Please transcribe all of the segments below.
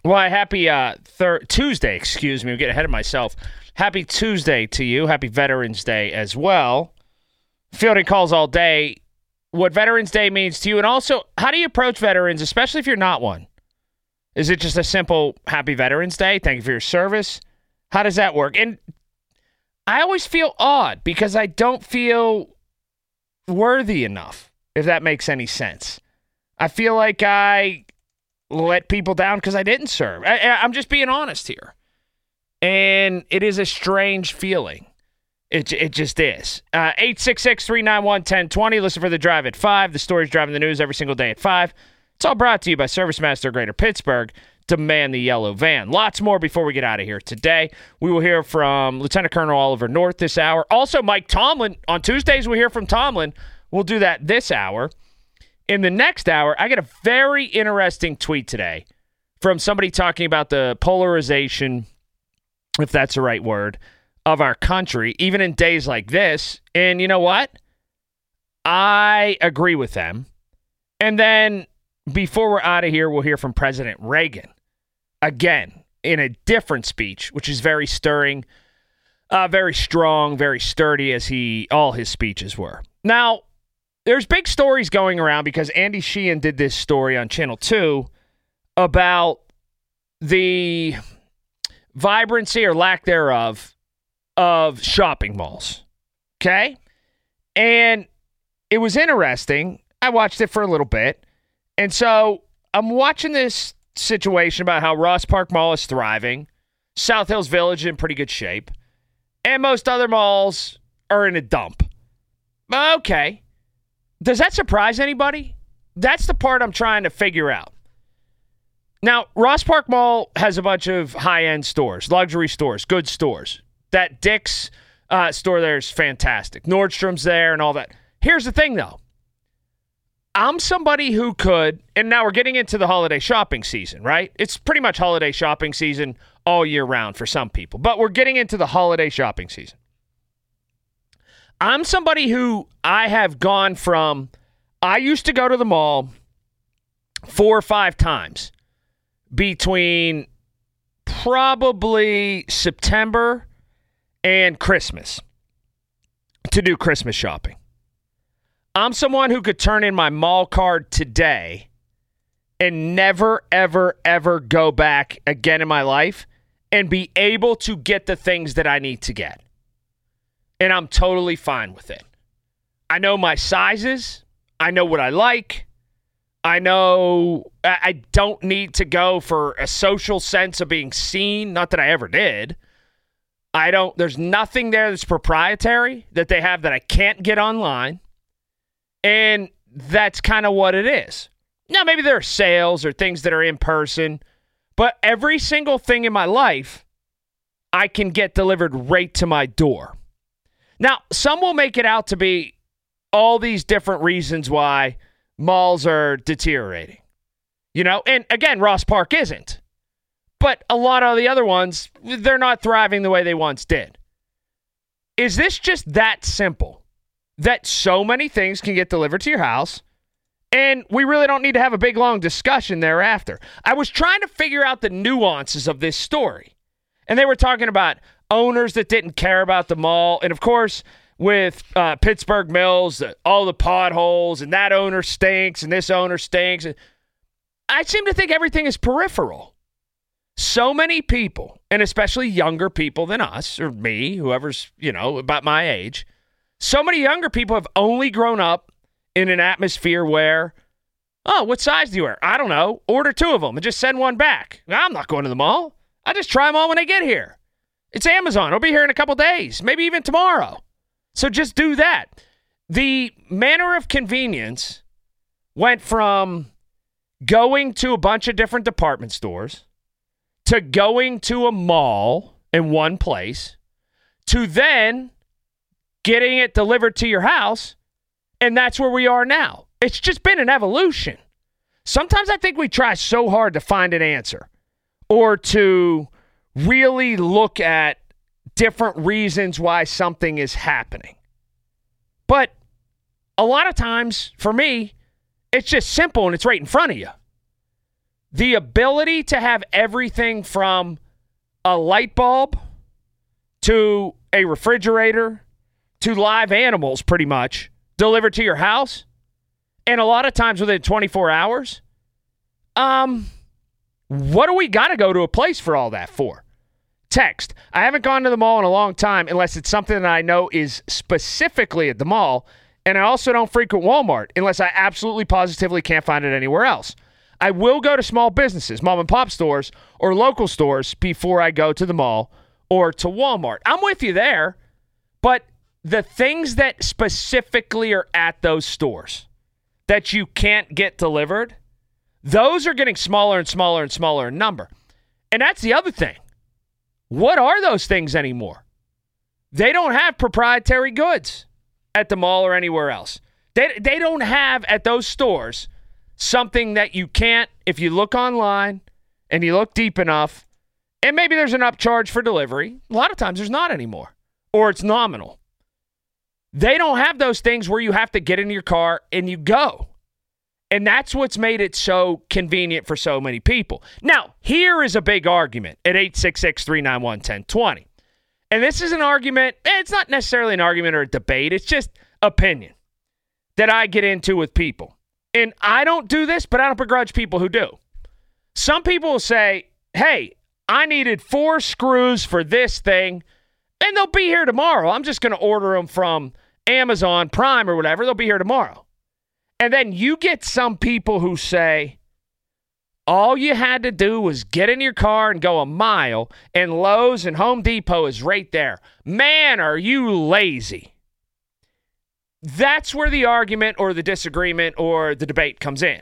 Why, happy Tuesday, excuse me. I'm getting ahead of myself. Happy Tuesday to you. Happy Veterans Day as well. Fielding calls all day. What Veterans Day means to you, and also, how do you approach veterans, especially if you're not one? Is it just a simple Happy Veterans Day? Thank you for your service. How does that work? And I always feel odd because I don't feel worthy enough, if that makes any sense. I feel like I let people down because I didn't serve. I'm just being honest here. And it is a strange feeling. It just is. 866-391-1020. Listen for The Drive at 5. The stories driving the news every single day at 5. It's all brought to you by ServiceMaster Greater Pittsburgh. Demand the yellow van. Lots more before we get out of here today. We will hear from Lieutenant Colonel Oliver North this hour. Also, Mike Tomlin. On Tuesdays, we hear from Tomlin. We'll do that this hour. In the next hour, I get a very interesting tweet today from somebody talking about the polarization, if that's the right word, of our country, even in days like this. And you know what? I agree with them. And then before we're out of here, we'll hear from President Reagan. Again, in a different speech, which is very stirring, very strong, very sturdy, as all his speeches were. Now, there's big stories going around because Andy Sheehan did this story on Channel 2 about the vibrancy or lack thereof of shopping malls. Okay? And it was interesting. I watched it for a little bit. And so I'm watching this situation about how Ross Park Mall is thriving, South Hills Village in pretty good shape, and most other malls are in a dump. Okay. Does that surprise anybody? That's the part I'm trying to figure out. Now, Ross Park Mall has a bunch of high-end stores, luxury stores, good stores. That Dick's store there is fantastic. Nordstrom's there and all that. Here's the thing, though. I'm somebody who could, and now we're getting into the holiday shopping season, right? It's pretty much holiday shopping season all year round for some people, but we're getting into the holiday shopping season. I'm somebody who I have gone from, I used to go to the mall 4 or 5 times between probably September and Christmas to do Christmas shopping. I'm someone who could turn in my mall card today and never, ever, ever go back again in my life and be able to get the things that I need to get. And I'm totally fine with it. I know my sizes. I know what I like. I know I don't need to go for a social sense of being seen. Not that I ever did. There's nothing there that's proprietary that they have that I can't get online. And that's kind of what it is. Now, maybe there are sales or things that are in person, but every single thing in my life, I can get delivered right to my door. Now, some will make it out to be all these different reasons why malls are deteriorating. You know, and again, Ross Park isn't. But a lot of the other ones, they're not thriving the way they once did. Is this just that simple? That so many things can get delivered to your house, and we really don't need to have a big, long discussion thereafter. I was trying to figure out the nuances of this story, and they were talking about owners that didn't care about the mall, and of course, with Pittsburgh Mills, all the potholes, and that owner stinks, and this owner stinks. I seem to think everything is peripheral. So many people, and especially younger people than us, or me, whoever's, about my age, so many younger people have only grown up in an atmosphere where, oh, what size do you wear? I don't know. Order 2 of them and just send one back. I'm not going to the mall. I just try them on when they get here. It's Amazon. It'll be here in a couple days, maybe even tomorrow. So just do that. The manner of convenience went from going to a bunch of different department stores to going to a mall in one place to then getting it delivered to your house, and that's where we are now. It's just been an evolution. Sometimes I think we try so hard to find an answer or to really look at different reasons why something is happening. But a lot of times, for me, it's just simple and it's right in front of you. The ability to have everything from a light bulb to a refrigerator to live animals pretty much delivered to your house, and a lot of times within 24 hours, what do we got to go to a place for all that for? Text. I haven't gone to the mall in a long time unless it's something that I know is specifically at the mall, and I also don't frequent Walmart unless I absolutely positively can't find it anywhere else. I will go to small businesses, mom and pop stores, or local stores before I go to the mall or to Walmart. I'm with you there, but the things that specifically are at those stores that you can't get delivered, those are getting smaller and smaller and smaller in number. And that's the other thing. What are those things anymore? They don't have proprietary goods at the mall or anywhere else. They don't have at those stores something that you can't, if you look online and you look deep enough, and maybe there's an upcharge for delivery. A lot of times there's not anymore, or it's nominal. They don't have those things where you have to get in your car and you go. And that's what's made it so convenient for so many people. Now, here is a big argument at 866-391-1020. And this is an argument, it's not necessarily an argument or a debate, it's just opinion that I get into with people. And I don't do this, but I don't begrudge people who do. Some people will say, hey, I needed 4 screws for this thing, and they'll be here tomorrow. I'm just going to order them from Amazon Prime or whatever. They'll be here tomorrow. And then you get some people who say, all you had to do was get in your car and go a mile, and Lowe's and Home Depot is right there. Man, are you lazy? That's where the argument or the disagreement or the debate comes in.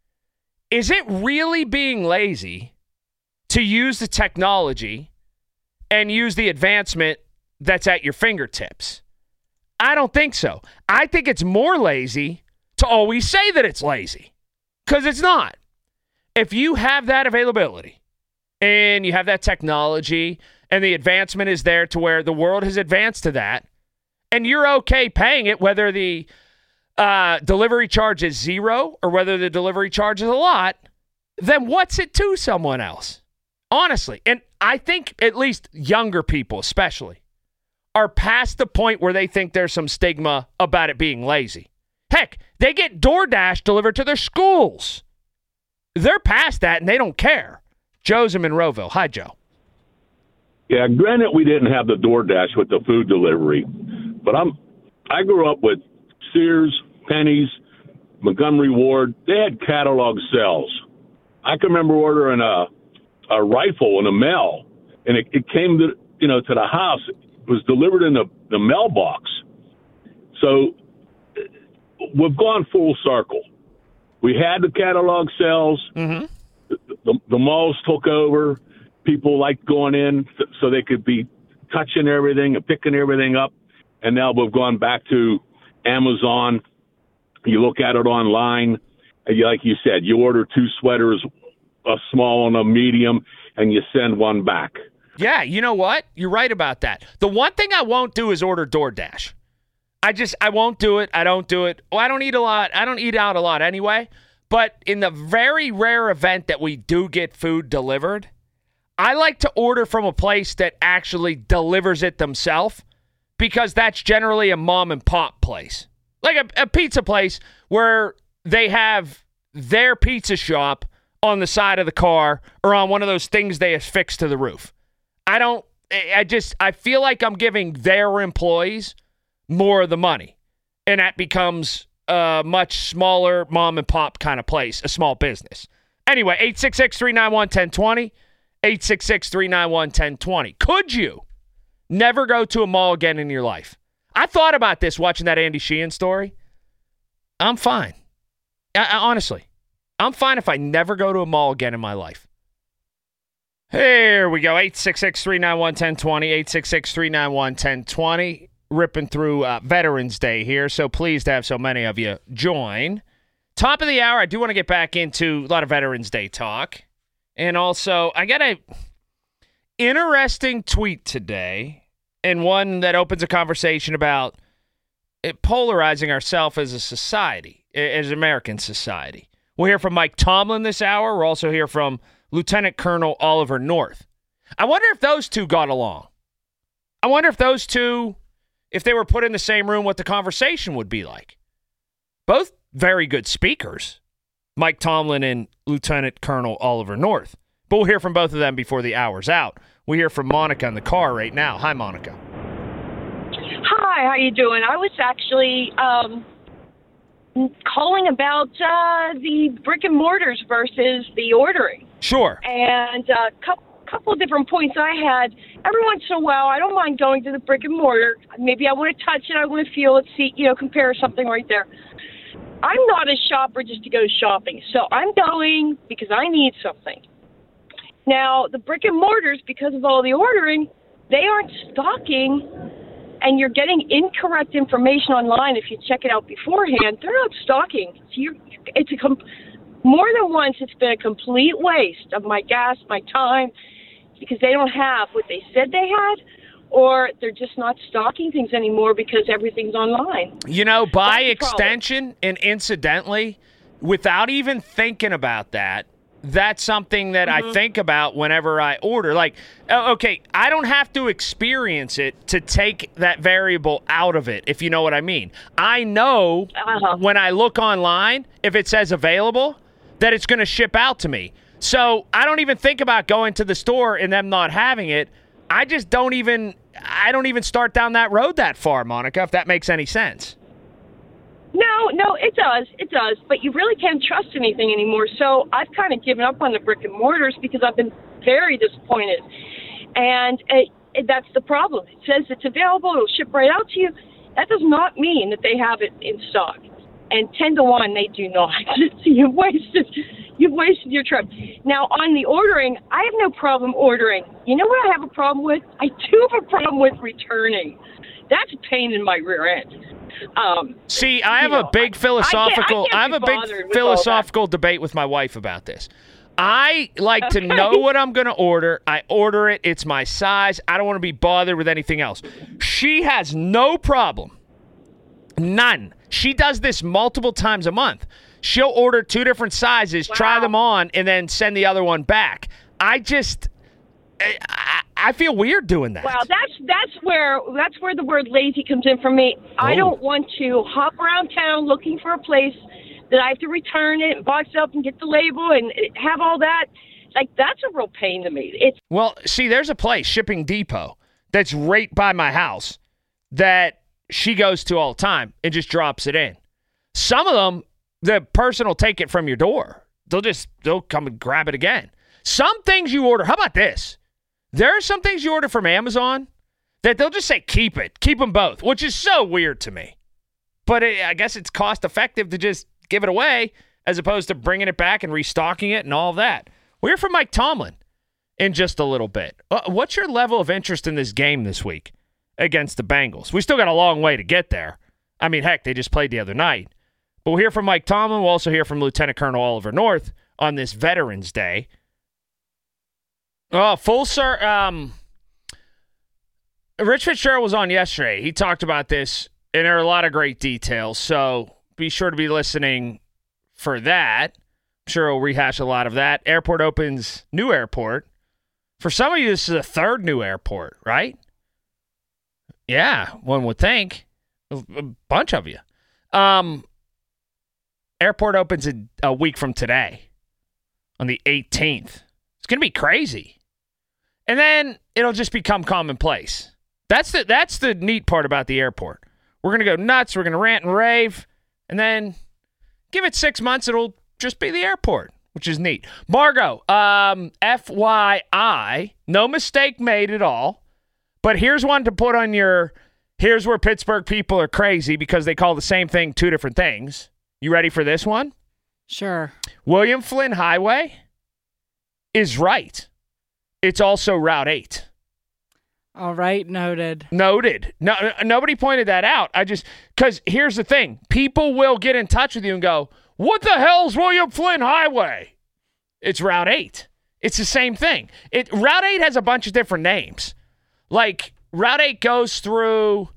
Is it really being lazy to use the technology and use the advancement that's at your fingertips? I don't think so. I think it's more lazy to always say that it's lazy, because it's not. If you have that availability and you have that technology and the advancement is there to where the world has advanced to that, and you're okay paying it, whether the delivery charge is 0 or whether the delivery charge is a lot, then what's it to someone else? Honestly. And I think at least younger people especially are past the point where they think there's some stigma about it being lazy. Heck, they get DoorDash delivered to their schools. They're past that and they don't care. Joe's in Monroeville. Hi, Joe. Yeah, granted we didn't have the DoorDash with the food delivery, but I grew up with Sears, Penny's, Montgomery Ward. They had catalog sales. I can remember ordering a rifle in a mail, and it came to the house. It was delivered in the mailbox. So we've gone full circle. We had the catalog sales. Mm-hmm. The malls took over. People liked going in so they could be touching everything and picking everything up. And now we've gone back to Amazon. You look at it online, and like you said, you order 2 sweaters, a small and a medium, and you send one back. Yeah, you know what? You're right about that. The one thing I won't do is order DoorDash. I won't do it. I don't do it. Well, I don't eat a lot. I don't eat out a lot anyway. But in the very rare event that we do get food delivered, I like to order from a place that actually delivers it themselves, because that's generally a mom and pop place. Like a pizza place where they have their pizza shop on the side of the car or on one of those things they affix to the roof. I feel like I'm giving their employees more of the money. And that becomes a much smaller mom and pop kind of place, a small business. Anyway, 866-391-1020, 866-391-1020. Could you never go to a mall again in your life? I thought about this watching that Andy Sheehan story. I'm fine. Honestly, I'm fine if I never go to a mall again in my life. Here we go. 866-391-1020, 866-391-1020. Ripping through Veterans Day here, so pleased to have so many of you join. Top of the hour, I do want to get back into a lot of Veterans Day talk. And also, I got a interesting tweet today, and one that opens a conversation about it polarizing ourselves as a society, as American society. We'll hear from Mike Tomlin this hour. We'll also hear from Lieutenant Colonel Oliver North. I wonder if those two got along. I wonder if those two, if they were put in the same room, what the conversation would be like. Both very good speakers, Mike Tomlin and Lieutenant Colonel Oliver North. But we'll hear from both of them before the hour's out. We hear from Monica in the car right now. Hi, Monica. Hi, how you doing? I was actually calling about the brick and mortars versus the ordering. Sure. And a couple of different points I had. Every once in a while, I don't mind going to the brick and mortar. Maybe I want to touch it, I want to feel it, see, compare something right there. I'm not a shopper just to go shopping, so I'm going because I need something. Now, the brick and mortars, because of all the ordering, they aren't stocking, and you're getting incorrect information online if you check it out beforehand. They're not stocking. More than once, it's been a complete waste of my gas, my time, because they don't have what they said they had, or they're just not stocking things anymore because everything's online. By extension and incidentally, without even thinking about that, that's something that I think about whenever I order. Like, okay, I don't have to experience it to take that variable out of it, if you know what I mean. I know when I look online, if it says available, that it's going to ship out to me. So I don't even think about going to the store and them not having it. I don't even start down that road that far, Monica, if that makes any sense. No, it does. It does. But you really can't trust anything anymore. So I've kind of given up on the brick and mortars because I've been very disappointed. And that's the problem. It says it's available. It'll ship right out to you. That does not mean that they have it in stock. And 10 to 1, they do not. You've wasted your trip. Now, on the ordering, I have no problem ordering. You know what I have a problem with? I do have a problem with returning. That's a pain in my rear end. See, I have a big philosophical debate with my wife about this. I like to know what I'm going to order. I order it. It's my size. I don't want to be bothered with anything else. She has no problem. None. She does this multiple times a month. She'll order 2 different sizes, try them on, and then send the other one back. I feel weird doing that. Well, that's where the word lazy comes in for me. Oh. I don't want to hop around town looking for a place that I have to return it and box it up and get the label and have all that. Like, that's a real pain to me. Well, see, there's a place, Shipping Depot, that's right by my house that she goes to all the time and just drops it in. Some of them, the person will take it from your door. They'll come and grab it again. Some things you order, how about this? There are some things you order from Amazon that they'll just say, keep it. Keep them both, which is so weird to me. But I guess it's cost effective to just give it away as opposed to bringing it back and restocking it and all of that. We'll hear from Mike Tomlin in just a little bit. What's your level of interest in this game this week against the Bengals? We still got a long way to get there. I mean, heck, they just played the other night. But we'll hear from Mike Tomlin. We'll also hear from Lieutenant Colonel Oliver North on this Veterans Day. Oh, Rich Fitzgerald was on yesterday. He talked about this, and there are a lot of great details. So be sure to be listening for that. I'm sure he'll rehash a lot of that. Airport opens, new airport. For some of you, this is a third new airport, right? Yeah, one would think. A bunch of you. Airport opens a week from today, on the 18th. It's going to be crazy. And then it'll just become commonplace. That's the neat part about the airport. We're going to go nuts. We're going to rant and rave. And then give it 6 months, it'll just be the airport, which is neat. Margo, FYI, no mistake made at all. But here's one to put on here's where Pittsburgh people are crazy because they call the same thing 2 different things. You ready for this one? Sure. William Flynn Highway is right. It's also Route 8. All right, noted. Noted. No, nobody pointed that out. Because here's the thing. People will get in touch with you and go, what the hell's William Flynn Highway? It's Route 8. It's the same thing. Route 8 has a bunch of different names. Like, Route 8 goes through,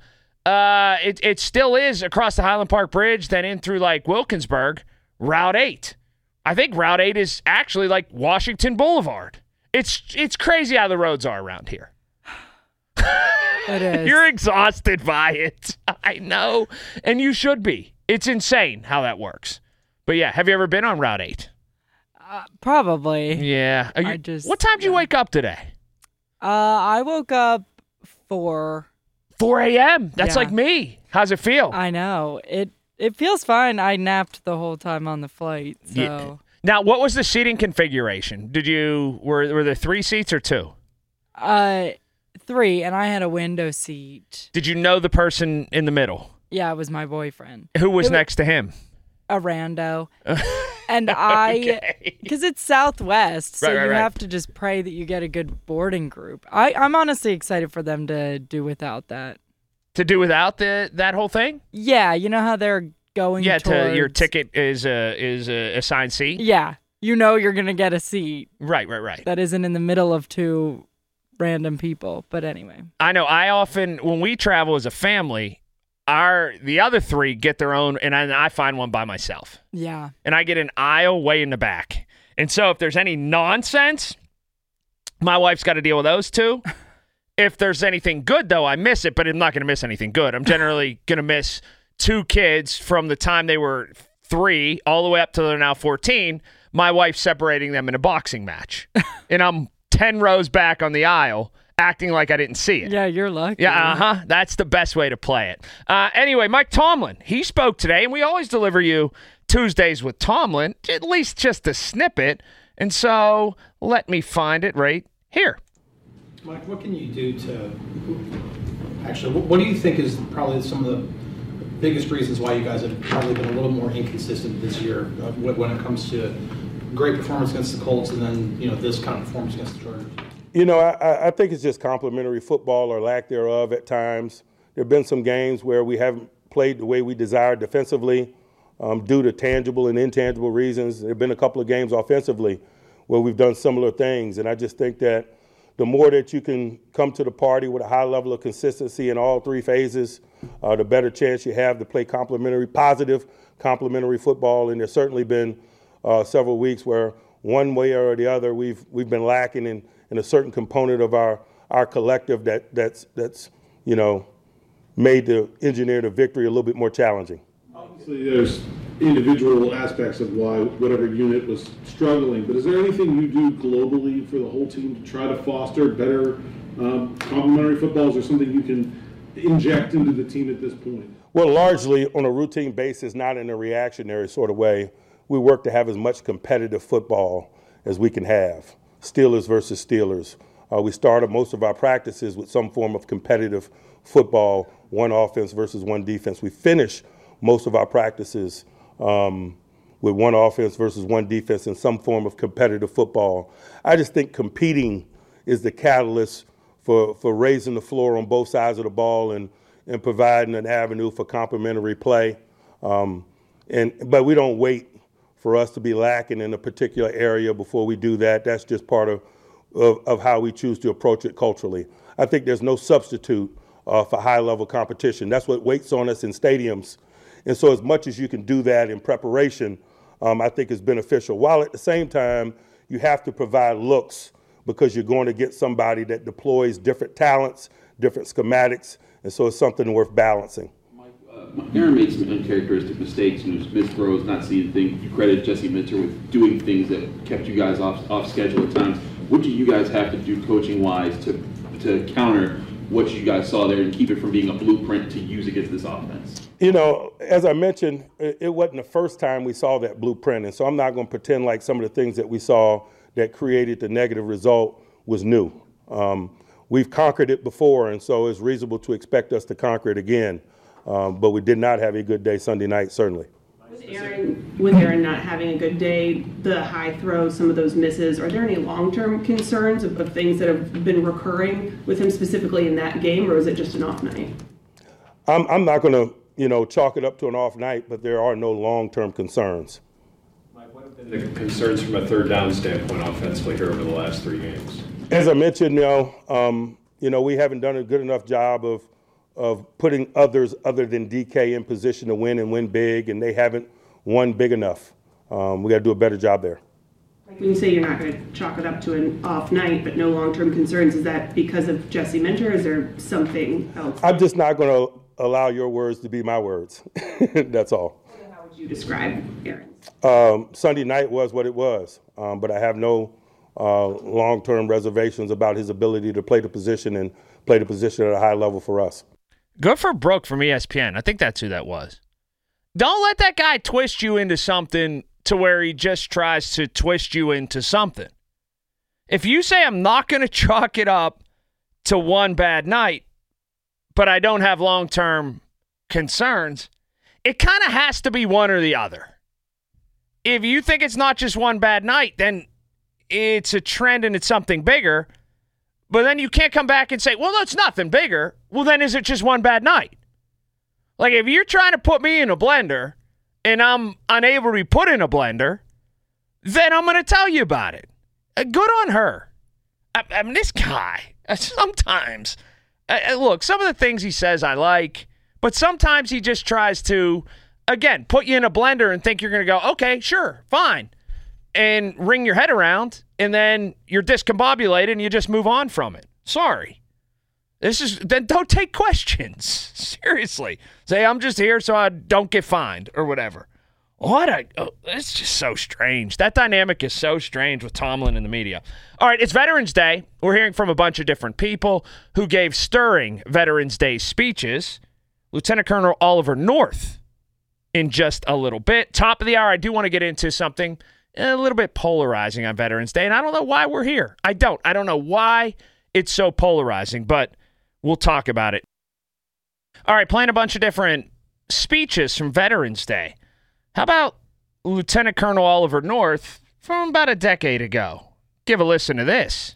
it still is across the Highland Park Bridge, then in through, like, Wilkinsburg, Route 8. I think Route 8 is actually like Washington Boulevard. It's crazy how the roads are around here. It is. You're exhausted by it. I know. And you should be. It's insane how that works. But yeah, have you ever been on Route 8? Probably. Yeah. What time did you wake up today? I woke up 4. 4 a.m. That's Yeah. like me. How's it feel? I know. It feels fine. I napped the whole time on the flight. So Yeah. Now, what was the seating configuration? Were there 3 seats or 2? 3, and I had a window seat. Did you know the person in the middle? Yeah, it was my boyfriend. Who was next to him? A rando. And because it's Southwest, so Right. you have to just pray that you get a good boarding group. I'm honestly excited for them to do without that. To do without that whole thing? Yeah, you know how they're going Yeah, towards... your ticket is a assigned seat? Yeah, you know you're going to get a seat Right. that isn't in the middle of 2 random people. But anyway. I know. I often, when we travel as a family, the other 3 get their own, and I find one by myself. Yeah. And I get an aisle way in the back. And so if there's any nonsense, my wife's got to deal with those 2. If there's anything good, though, I miss it, but I'm not going to miss anything good. I'm generally going to miss 2 kids from the time they were 3 all the way up till they're now 14. My wife separating them in a boxing match. And I'm 10 rows back on the aisle acting like I didn't see it. Yeah, you're lucky. Yeah, That's the best way to play it. Anyway, Mike Tomlin, he spoke today, and we always deliver you Tuesdays with Tomlin, at least just a snippet. And so let me find it right here. Mike, what can you do to actually, what do you think is probably some of the biggest reasons why you guys have probably been a little more inconsistent this year when it comes to great performance against the Colts and then, this kind of performance against the Chargers? I think it's just complimentary football or lack thereof at times. There have been some games where we haven't played the way we desired defensively due to tangible and intangible reasons. There have been a couple of games offensively where we've done similar things, and I just think that the more that you can come to the party with a high level of consistency in all 3 phases, the better chance you have to play positive complementary football. And there's certainly been several weeks where one way or the other we've been lacking in a certain component of our collective that's made the engineer the victory a little bit more challenging. Obviously, there's individual aspects of why whatever unit was struggling, but is there anything you do globally for the whole team to try to foster better complementary football? Is there something you can inject into the team at this point? Well, largely on a routine basis, not in a reactionary sort of way. We work to have as much competitive football as we can have. Steelers versus Steelers. We started most of our practices with some form of competitive football, one offense versus one defense. We finish most of our practices with one offense versus one defense in some form of competitive football. I just think competing is the catalyst for raising the floor on both sides of the ball and providing an avenue for complementary play. But we don't wait for us to be lacking in a particular area before we do that. That's just part of how we choose to approach it culturally. I think there's no substitute for high-level competition. That's what waits on us in stadiums. And so as much as you can do that in preparation, I think is beneficial. While at the same time, you have to provide looks because you're going to get somebody that deploys different talents, different schematics, and so it's something worth balancing. Aaron made some uncharacteristic mistakes, missed throws, not seeing things. You credit Jesse Minter with doing things that kept you guys off schedule at times. What do you guys have to do coaching-wise to counter what you guys saw there and keep it from being a blueprint to use against this offense? As I mentioned, it wasn't the first time we saw that blueprint, and so I'm not going to pretend like some of the things that we saw that created the negative result was new. We've conquered it before, and so it's reasonable to expect us to conquer it again. But we did not have a good day Sunday night, certainly. With Aaron not having a good day, the high throws, some of those misses, are there any long-term concerns of things that have been recurring with him specifically in that game, or is it just an off night? I'm not going to, chalk it up to an off night, but there are no long-term concerns. Mike, what have been the concerns from a third down standpoint offensively here over the last 3 games? As I mentioned, we haven't done a good enough job of putting others other than DK in position to win and win big, and they haven't won big enough. we got to do a better job there. Like when you say you're not going to chalk it up to an off night, but no long-term concerns, is that because of Jesse Minter, or is there something else? I'm just not going to allow your words to be my words. That's all. How would you describe Aaron's? Sunday night was what it was, but I have no long-term reservations about his ability to play the position and play the position at a high level for us. Good for Brooke from ESPN. I think that's who that was. Don't let that guy twist you into something to where he just tries to twist you into something. If you say I'm not going to chalk it up to one bad night, but I don't have long-term concerns, it kind of has to be one or the other. If you think it's not just one bad night, then it's a trend and it's something bigger. But then you can't come back and say, well, that's nothing bigger. Well, then is it just one bad night? Like, if you're trying to put me in a blender and I'm unable to be put in a blender, then I'm going to tell you about it. Good on her. I mean, this guy, sometimes, look, some of the things he says I like, but sometimes he just tries to, again, put you in a blender and think you're going to go, okay, sure, fine, and wring your head around, and then you're discombobulated and you just move on from it. Sorry. Then don't take questions. Seriously. Say, I'm just here so I don't get fined or whatever. It's just so strange. That dynamic is so strange with Tomlin and the media. All right, it's Veterans Day. We're hearing from a bunch of different people who gave stirring Veterans Day speeches. Lieutenant Colonel Oliver North in just a little bit. Top of the hour, I do want to get into something a little bit polarizing on Veterans Day, and I don't know why we're here. I don't know why it's so polarizing, but we'll talk about it. All right, playing a bunch of different speeches from Veterans Day. How about Lieutenant Colonel Oliver North from about a decade ago? Give a listen to this.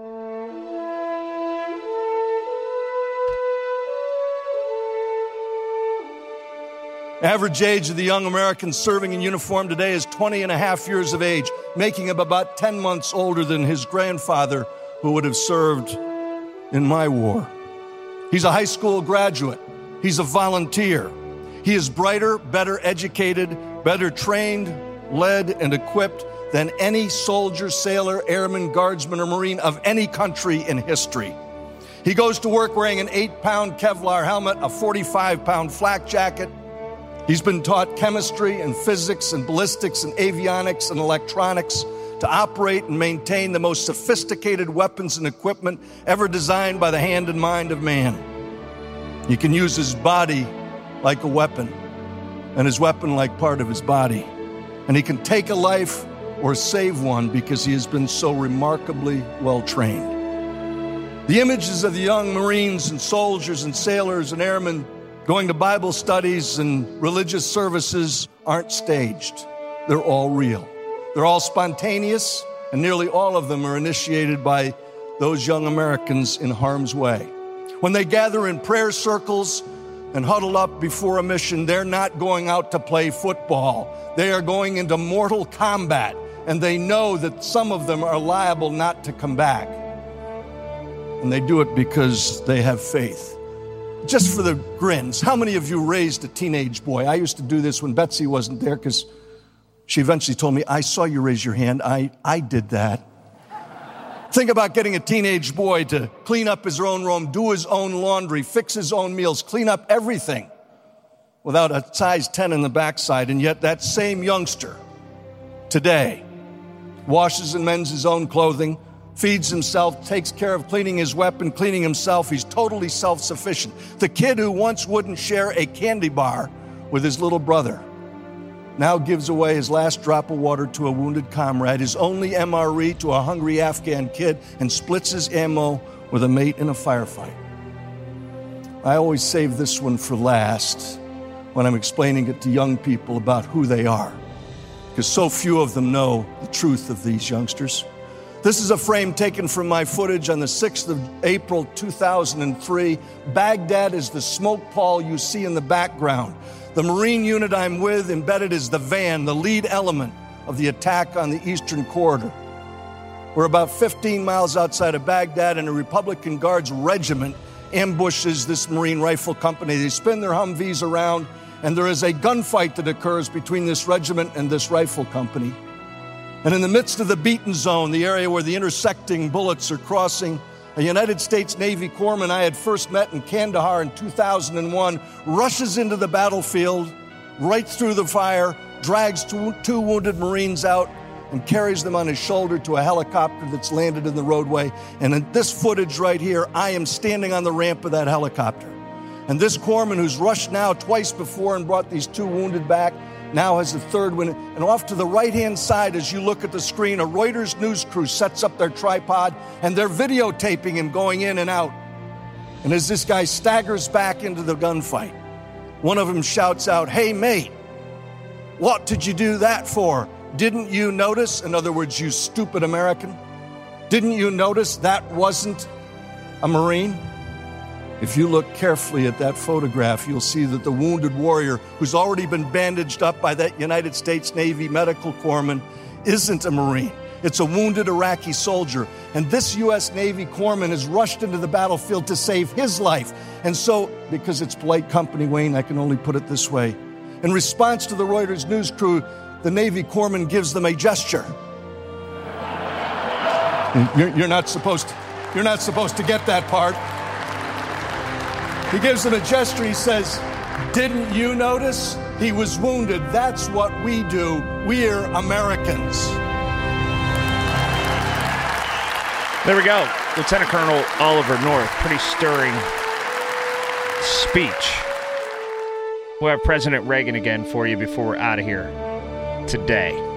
Average age of the young Americans serving in uniform today is 20 and a half years of age, making him about 10 months older than his grandfather, who would have served in my war. He's a high school graduate. He's a volunteer. He is brighter, better educated, better trained, led, and equipped than any soldier, sailor, airman, guardsman, or Marine of any country in history. He goes to work wearing an 8-pound Kevlar helmet, a 45-pound flak jacket. He's been taught chemistry and physics and ballistics and avionics and electronics to operate and maintain the most sophisticated weapons and equipment ever designed by the hand and mind of man. He can use his body like a weapon, and his weapon like part of his body. And he can take a life or save one because he has been so remarkably well trained. The images of the young Marines and soldiers and sailors and airmen going to Bible studies and religious services aren't staged. They're all real. They're all spontaneous, and nearly all of them are initiated by those young Americans in harm's way. When they gather in prayer circles and huddle up before a mission, they're not going out to play football. They are going into mortal combat, and they know that some of them are liable not to come back. And they do it because they have faith. Just for the grins, how many of you raised a teenage boy? I used to do this when Betsy wasn't there because she eventually told me, I saw you raise your hand. I did that. Think about getting a teenage boy to clean up his own room, do his own laundry, fix his own meals, clean up everything without a size 10 in the backside. And yet that same youngster today washes and mends his own clothing, feeds himself, takes care of cleaning his weapon, cleaning himself. He's totally self-sufficient. The kid who once wouldn't share a candy bar with his little brother now gives away his last drop of water to a wounded comrade, his only MRE to a hungry Afghan kid, and splits his ammo with a mate in a firefight. I always save this one for last when I'm explaining it to young people about who they are, because so few of them know the truth of these youngsters. This is a frame taken from my footage on the 6th of April, 2003. Baghdad is the smoke pall you see in the background. The Marine unit I'm with embedded is the van, the lead element of the attack on the Eastern Corridor. We're about 15 miles outside of Baghdad, and a Republican Guards regiment ambushes this Marine rifle company. They spin their Humvees around and there is a gunfight that occurs between this regiment and this rifle company. And in the midst of the beaten zone, the area where the intersecting bullets are crossing, a United States Navy corpsman I had first met in Kandahar in 2001 rushes into the battlefield, right through the fire, drags two wounded Marines out, and carries them on his shoulder to a helicopter that's landed in the roadway. And in this footage right here, I am standing on the ramp of that helicopter. And this corpsman, who's rushed now twice before and brought these two wounded back, now has a third one. And off to the right-hand side, as you look at the screen, a Reuters news crew sets up their tripod, and they're videotaping him going in and out. And as this guy staggers back into the gunfight, one of them shouts out, "Hey, mate, what did you do that for? Didn't you notice?" In other words, you stupid American. Didn't you notice that wasn't a Marine? If you look carefully at that photograph, you'll see that the wounded warrior who's already been bandaged up by that United States Navy medical corpsman isn't a Marine. It's a wounded Iraqi soldier. And this U.S. Navy corpsman has rushed into the battlefield to save his life. And so, because it's polite company, Wayne, I can only put it this way. In response to the Reuters news crew, the Navy corpsman gives them a gesture. You're not supposed to get that part. He gives them a gesture. He says, "Didn't you notice? He was wounded. That's what we do. We're Americans." There we go. Lieutenant Colonel Oliver North. Pretty stirring speech. We'll have President Reagan again for you before we're out of here today.